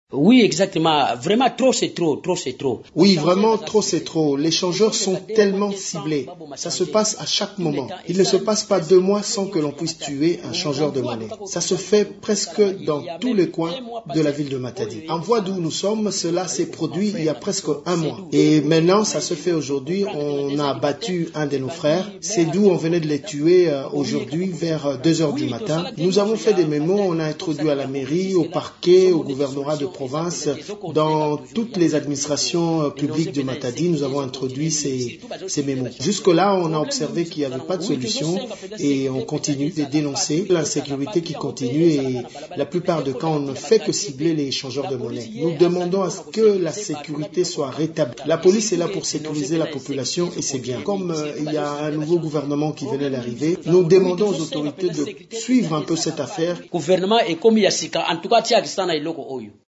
Oui, exactement. Vraiment, trop c'est trop, trop c'est trop. Oui, vraiment, trop c'est trop. Les changeurs sont tellement ciblés. Ça se passe à chaque moment. Il ne se passe pas 2 mois sans que l'on puisse tuer un changeur de monnaie. Ça se fait presque dans tous les coins de la ville de Matadi. En voie d'où nous sommes, cela s'est produit il y a presque 1 mois. Et maintenant, ça se fait aujourd'hui. On a abattu un de nos frères. C'est d'où on venait de les tuer aujourd'hui vers 2 heures du matin. Nous avons fait des mémos. On a introduit à la mairie, au parquet, au gouvernorat de province, dans toutes les administrations publiques de Matadi, nous avons introduit ces mémos. Jusque-là, on a observé qu'il n'y avait pas de solution et on continue de dénoncer l'insécurité qui continue et la plupart du cas, on ne fait que cibler les changeurs de monnaie. Nous demandons à ce que la sécurité soit rétablie. La police est là pour sécuriser la population et c'est bien. Comme il y a un nouveau gouvernement qui venait d'arriver, nous demandons aux autorités de suivre un peu cette affaire. Gouvernement est comme Yassika, en tout cas,